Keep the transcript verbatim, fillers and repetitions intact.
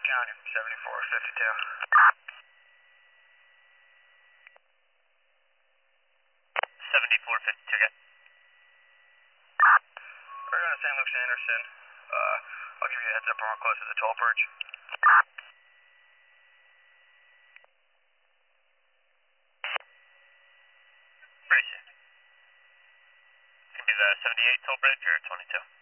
County, seventy-four fifty-two. seventy-four fifty-two, okay. We're going to Saint Luke's Anderson. Uh, I'll give you a heads up when we're close to the toll bridge. Appreciate it. Can be the seventy-eight toll bridge or twenty-two?